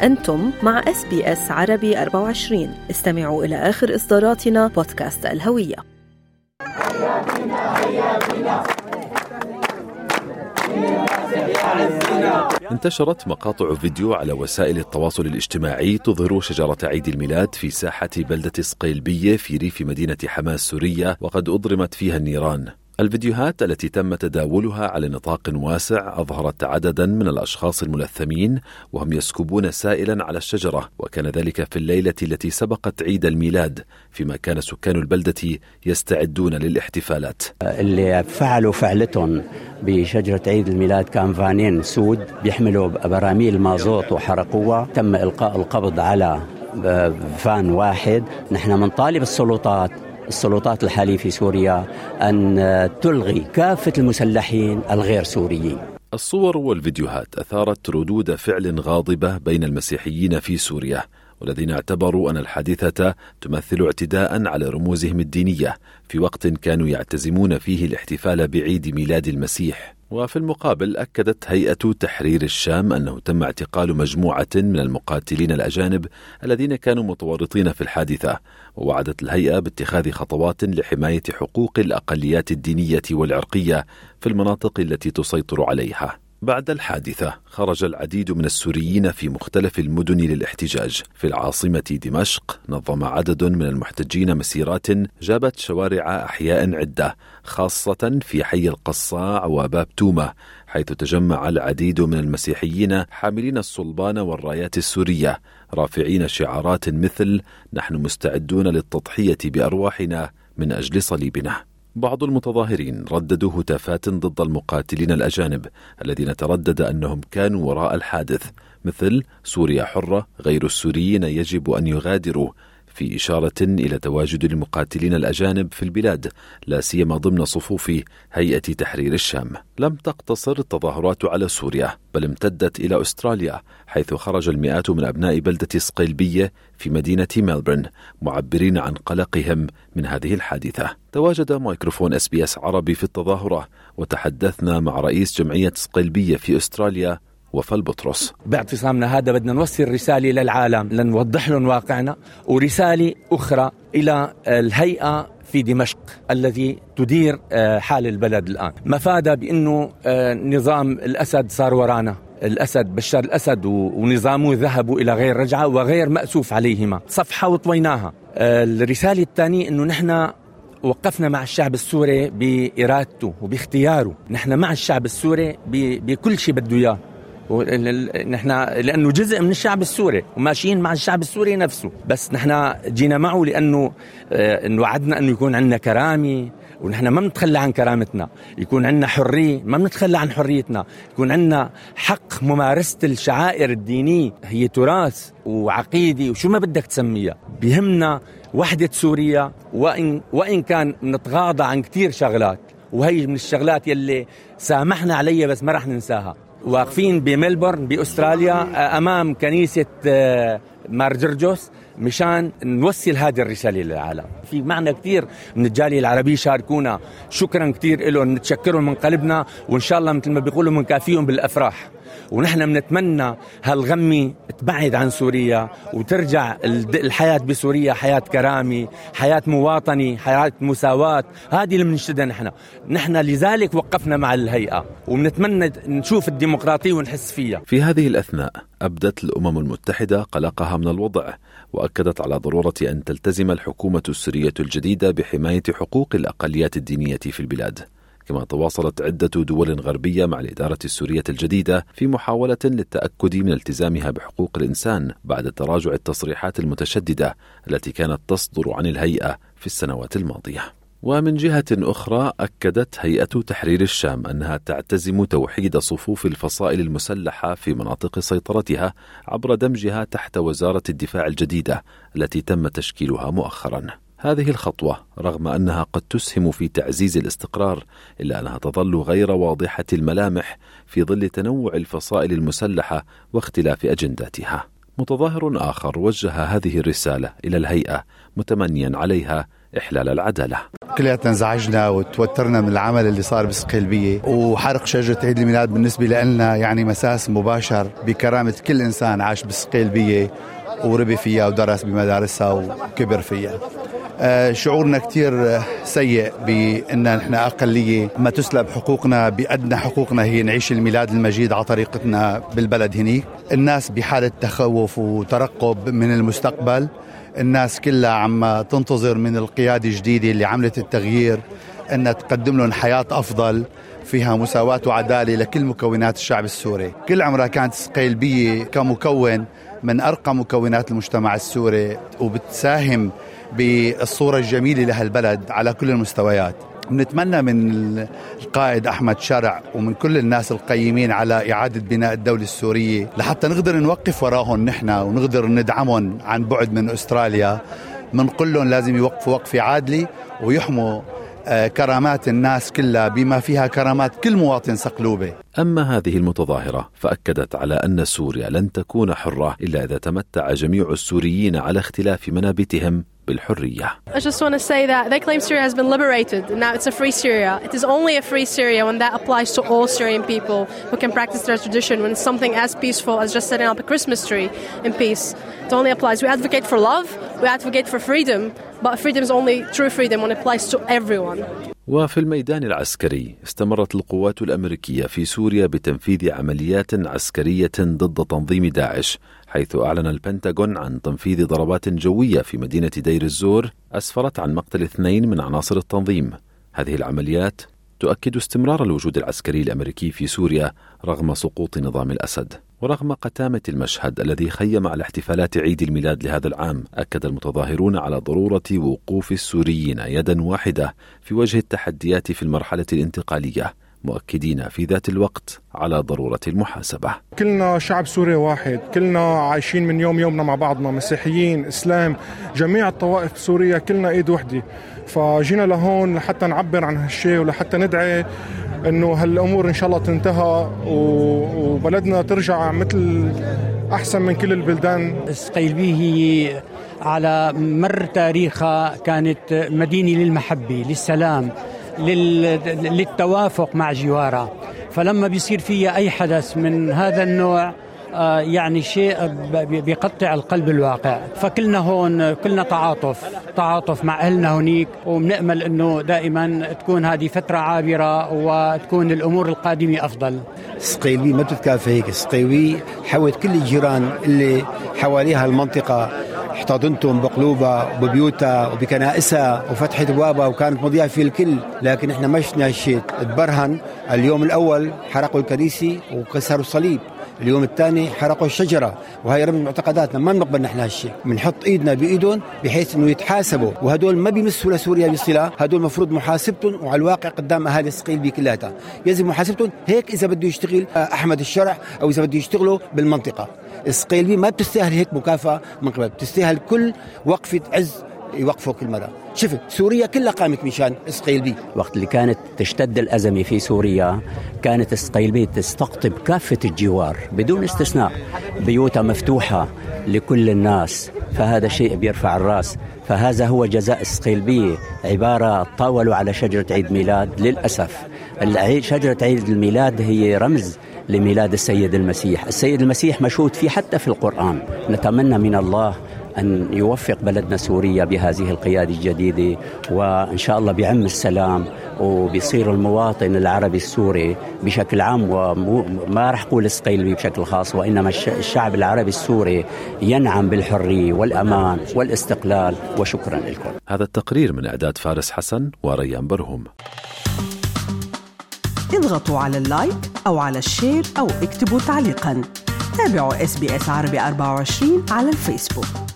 أنتم مع SBS عربي 24. استمعوا إلى آخر إصداراتنا بودكاست الهوية. انتشرت مقاطع فيديو على وسائل التواصل الاجتماعي تظهر شجرة عيد الميلاد في ساحة بلدة صقيلبية في ريف مدينة حماة السورية، وقد أضرمت فيها النيران. الفيديوهات التي تم تداولها على نطاق واسع أظهرت عددا من الأشخاص الملثمين وهم يسكبون سائلا على الشجرة، وكان ذلك في الليلة التي سبقت عيد الميلاد، فيما كان سكان البلدة يستعدون للاحتفالات. اللي فعلوا فعلتهم بشجرة عيد الميلاد كان فانين سود بيحملوا براميل مازوت وحرقوها. تم إلقاء القبض على فان واحد. نحن منطالب السلطات الحالية في سوريا أن تلغي كافة المسلحين الغير سوريين. الصور والفيديوهات أثارت ردود فعل غاضبة بين المسيحيين في سوريا، والذين اعتبروا أن الحادثة تمثل اعتداء على رموزهم الدينية في وقت كانوا يعتزمون فيه الاحتفال بعيد ميلاد المسيح. وفي المقابل أكدت هيئة تحرير الشام أنه تم اعتقال مجموعة من المقاتلين الأجانب الذين كانوا متورطين في الحادثة، ووعدت الهيئة باتخاذ خطوات لحماية حقوق الأقليات الدينية والعرقية في المناطق التي تسيطر عليها. بعد الحادثة خرج العديد من السوريين في مختلف المدن للاحتجاج. في العاصمة دمشق نظم عدد من المحتجين مسيرات جابت شوارع أحياء عدة، خاصة في حي القصاع وباب تومة، حيث تجمع العديد من المسيحيين حاملين الصلبان والرايات السورية، رافعين شعارات مثل "نحن مستعدون للتضحية بأرواحنا من أجل صليبنا". بعض المتظاهرين رددوا هتافات ضد المقاتلين الأجانب الذين تردد أنهم كانوا وراء الحادث، مثل "سوريا حرة، غير السوريين يجب أن يغادروا، في إشارة إلى تواجد المقاتلين الأجانب في البلاد، لا سيما ضمن صفوف هيئة تحرير الشام. لم تقتصر التظاهرات على سوريا، بل امتدت إلى أستراليا، حيث خرج المئات من أبناء بلدة صقيلبية في مدينة ميلبورن معبرين عن قلقهم من هذه الحادثة. تواجد ميكروفون SBS عربي في التظاهرة، وتحدثنا مع رئيس جمعية صقيلبية في أستراليا وفاء البطرس. باعتصامنا هذا بدنا نوصل رسالة للعالم، لنوضح لهم واقعنا، ورسالة أخرى إلى الهيئة في دمشق الذي تدير حال البلد الآن. مفادها بأنه نظام الأسد صار ورانا. الأسد بشار الأسد ونظامه ذهبوا إلى غير رجعة وغير مأسوف عليهما، صفحة وطويناها. الرسالة الثانية أنه نحن وقفنا مع الشعب السوري بإرادته وباختياره. نحن مع الشعب السوري بكل شيء بده إياه، نحن لأنه جزء من الشعب السوري وماشيين مع الشعب السوري نفسه، بس نحن جينا معه لأنه وعدنا أنه يكون عندنا كرامة، ونحن ما بنتخلى عن كرامتنا، يكون عندنا حرية ما بنتخلى عن حريتنا، يكون عندنا حق ممارسة الشعائر الدينية، هي تراث وعقيدة وشو ما بدك تسميها. بيهمنا وحدة سوريا، وإن كان نتغاضى عن كتير شغلات، وهي من الشغلات يلي سامحنا عليها بس ما رح ننساها. واقفين بميلبورن بأستراليا أمام كنيسة مار جرجوس مشان نوصل هذه الرسالة للعالم. في معنا كتير من الجالية العربية شاركونا، شكرا كتير لهم، نتشكرهم من قلبنا، وإن شاء الله مثل ما بيقولوا منكافيهم بالأفراح. ونحن بنتمنى هالغمة تبعد عن سوريا وترجع الحياة بسوريا حياة كرامة، حياة مواطنة، حياة مساواة. هذه اللي بنشتدها نحن لذلك وقفنا مع الهيئة، وبنتمنى نشوف الديمقراطية ونحس فيها. في هذه الأثناء أبدت الأمم المتحدة قلقها من الوضع، وأكدت على ضرورة أن تلتزم الحكومة السورية الجديدة بحماية حقوق الأقليات الدينية في البلاد. كما تواصلت عدة دول غربية مع الإدارة السورية الجديدة في محاولة للتأكد من التزامها بحقوق الإنسان بعد تراجع التصريحات المتشددة التي كانت تصدر عن الهيئة في السنوات الماضية. ومن جهة أخرى أكدت هيئة تحرير الشام أنها تعتزم توحيد صفوف الفصائل المسلحة في مناطق سيطرتها عبر دمجها تحت وزارة الدفاع الجديدة التي تم تشكيلها مؤخرا. هذه الخطوة رغم أنها قد تسهم في تعزيز الاستقرار، إلا أنها تظل غير واضحة الملامح في ظل تنوع الفصائل المسلحة واختلاف أجنداتها. متظاهر آخر وجه هذه الرسالة إلى الهيئة متمنيا عليها إحلال العدالة. كلياتنا انزعجنا وتوترنا من العمل اللي صار بسقيلبية، وحرق شجرة عيد الميلاد بالنسبة لنا يعني مساس مباشر بكرامة كل إنسان عاش بسقيلبية وربي فيها ودرس بمدارسها وكبر فيها. شعورنا كتير سيء بأن نحن أقلية ما تسلب حقوقنا بأدنى حقوقنا، هي نعيش الميلاد المجيد على طريقتنا بالبلد هنيك. الناس بحالة تخوف وترقب من المستقبل، الناس كلها عم تنتظر من القيادة الجديدة اللي عملت التغيير أن تقدم لهم حياة أفضل فيها مساواة وعدالة لكل مكونات الشعب السوري. كل عمرها كانت سقيلبية كمكون من أرقى مكونات المجتمع السوري، وبتساهم بالصورة الجميلة لهالبلد على كل المستويات. نتمنى من القائد أحمد شرع ومن كل الناس القيمين على إعادة بناء الدولة السورية لحتى نقدر نوقف وراهم نحن ونقدر ندعمهم عن بعد من أستراليا. منقول لهم لازم يوقفوا وقفة عادلة ويحموا كرامات الناس كلها بما فيها كرامات كل مواطن صقلوبة. أما هذه المتظاهرة فأكدت على أن سوريا لن تكون حرة إلا إذا تمتع جميع السوريين على اختلاف منابتهم بالحرية. I just want to say that they claim Syria has been liberated and now it's a free Syria. It is only a free Syria when that applies to all Syrian people who can practice their tradition, when it's something as peaceful as just setting up a Christmas tree in peace. It only applies. We advocate for love, we advocate for freedom, but freedom is only true freedom when it applies to everyone. وفي الميدان العسكري استمرت القوات الأمريكية في سوريا بتنفيذ عمليات عسكرية ضد تنظيم داعش، حيث أعلن البنتاغون عن تنفيذ ضربات جوية في مدينة دير الزور أسفرت عن مقتل 2 من عناصر التنظيم. هذه العمليات تؤكد استمرار الوجود العسكري الأمريكي في سوريا رغم سقوط نظام الأسد. ورغم قتامة المشهد الذي خيم على احتفالات عيد الميلاد لهذا العام، أكد المتظاهرون على ضرورة وقوف السوريين يدا واحدة في وجه التحديات في المرحلة الانتقالية، مؤكدين في ذات الوقت على ضرورة المحاسبة. كلنا شعب سوري واحد، كلنا عايشين من يومنا مع بعضنا، مسيحيين، إسلام، جميع الطوائف بسوريا، كلنا إيد وحدة. فجينا لهون لحتى نعبر عن هالشيء ولحتى ندعي إنه هالأمور إن شاء الله تنتهى وبلدنا ترجع مثل أحسن من كل البلدان. سقيلبية هي على مر تاريخها كانت مدينة للمحبة، للسلام، للتوافق مع جوارها. فلما بيصير فيها أي حدث من هذا النوع يعني شيء بيقطع القلب الواقع. فكلنا هون كلنا تعاطف مع أهلنا هونيك، وبنأمل أنه دائما تكون هذه فترة عابرة وتكون الأمور القادمة أفضل. سقيلبي ما بتتكافى هيك، سقيلبي حوت كل الجيران اللي حواليها المنطقة، احتضنتهم بقلوبها وببيوتها وبكنائسها وفتحت أبوابها وكانت مضيعة في الكل. لكن احنا ما شفنا هالشيء. تبرهن اليوم الأول حرقوا الكنيسة وكسروا الصليب، اليوم الثاني حرقوا الشجرة، وهي رمز معتقداتنا. ما بنقبل نحن هالشيء، بنحط ايدنا بايدهم بحيث انه يتحاسبوا، وهدول ما بيمسوا لسوريا بصلة، هدول مفروض محاسبتهم وعلى الواقع قدام اهالي سقيلبي كلها يجب محاسبتهم. هيك اذا بده يشتغل احمد الشرع او اذا بده يشتغلوا بالمنطقة. سقيلبي ما بتستاهل هيك مكافأة من قبل، بتستاهل كل وقفة عز يوقفوا كل مرة. شفت سوريا كلها قامت مشان سقيلبي. وقت اللي كانت تشتد الأزمة في سوريا كانت سقيلبي تستقطب كافة الجوار بدون استثناء، بيوتها مفتوحة لكل الناس، فهذا شيء بيرفع الرأس. فهذا هو جزاء سقيلبي، عبارة طاولوا على شجرة عيد ميلاد. للأسف شجرة عيد الميلاد هي رمز لميلاد السيد المسيح. السيد المسيح مشهود فيه حتى في القرآن. نتمنى من الله أن يوفق بلدنا سوريا بهذه القيادة الجديدة، وإن شاء الله بيعم السلام وبيصير المواطن العربي السوري بشكل عام، وما رح قول سقيلبي بشكل خاص، وإنما الشعب العربي السوري ينعم بالحرية والأمان والاستقلال. وشكرا لكم. هذا التقرير من إعداد فارس حسن وريان برهم. اضغطوا على اللايك أو على الشير أو اكتبوا تعليقا. تابعوا SBS عربي 24 على الفيسبوك.